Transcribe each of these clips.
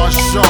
our show.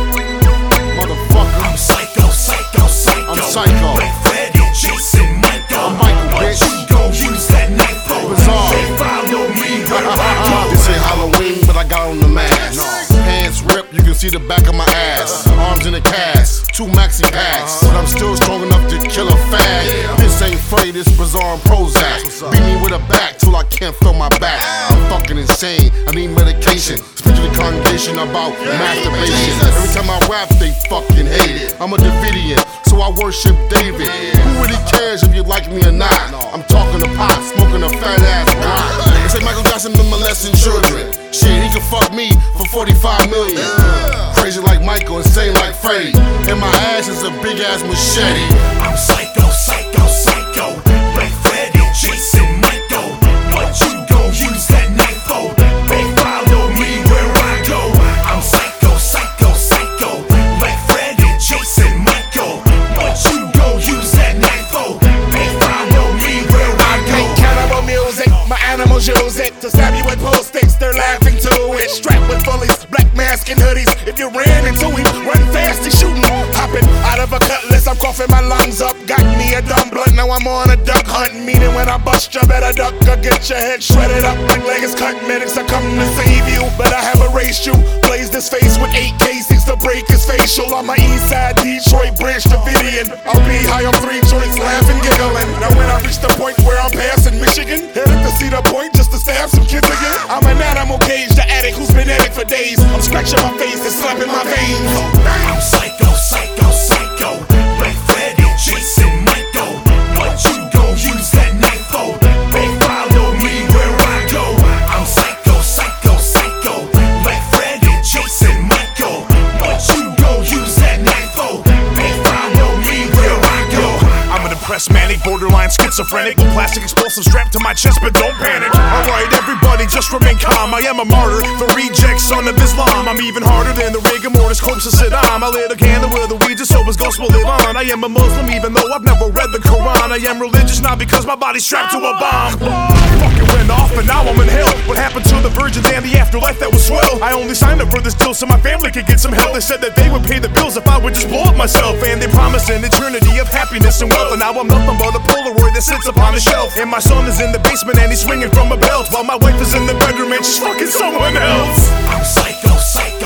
Motherfucker. I'm psycho, psycho, psycho. I'm psycho. Like Freddy, Jason, Michael. I'm Michael, What bitch. you gon' use that knife for? Bizarre. They follow me where I go. This ain't Halloween, but I got on the mask. Hands ripped, you can see the back of my ass. Arms in a cast, 2 maxi packs. But I'm still strong enough to kill a fag. This ain't Freddy, this Bizarre and Prozac. Beat me with a bat till I can't feel my back. I'm fucking insane, I need medication. Speak to the congregation about masturbation. Every time I rap, they fucking hate it. I'm a Davidian, so I worship David. Who really cares if you like me or not? I'm talking to pot, smoking a fat ass pot. They say Michael Jackson been molesting children. Shit, he can fuck me for 45 million. Crazy like Michael, insane like Freddy. And my ass is a big ass machete. I'm psycho, psycho, psycho. Like Freddy, Jason, Michael. What you gon' use that knife for? They follow me where I go. I'm psycho, psycho, psycho. Like Freddy, Jason, Michael. What you gon' use that knife for? They follow me where I go. Make cannibal music, my animals use it to stab you with pool sticks. They're laughing to it. Strapped with bullies, black mask and hoodies. If you ran into him, run fast, he's shooting. Hopping out of a cutlass, I'm coughing my lungs up. Got me a dumb blunt, now I'm on a duck hunt. Meaning when I bust, you better duck or get your head shredded up like leg is cut. Medics are coming to save you, but I have erased you. Blaze this face with 8 casings to break his facial. On my east side, Detroit, Branch Davidian. I'll be high on 3 joints, laughing, giggling. Now when I reach the point where I'm passing Michigan, headed to Cedar Point just to stab some kids again. I'm an animal cage, the addict who's been at it for days. I'm scratching my face and slapping my veins. I'm psycho, psycho, psycho. Like Freddy, Jason, Michael. What you gon' use that knife for? They follow me where I go. I'm psycho, psycho, psycho. Like Freddy, Jason, Michael. What you gon' use that knife for? They follow me where I go. I'm an impressed manic, borderline schizophrenic, with plastic explosives strapped to my chest, but don't panic. Alright, everybody, just remain calm. I am a martyr, the reject son of Islam. I'm even harder than the rigor mortis corpse of Saddam. I lit a candle where the weed just so his gospel live on. I am a Muslim, even though I've never read the Quran. I am religious not because my body's strapped to a bomb. Fucking went off, but now I'm in hell. What happened to the virgins and the afterlife? That was swell. I only signed up for this deal so my family could get some help. They said that they would pay the bills if I would just blow up myself. And they promised an eternity of happiness and wealth. And now I'm nothing but a Polaroid that sits upon a shelf. And my son is in the basement and he's swinging from a belt, while my wife is in the bedroom and she's fucking someone else. I'm psycho, psycho.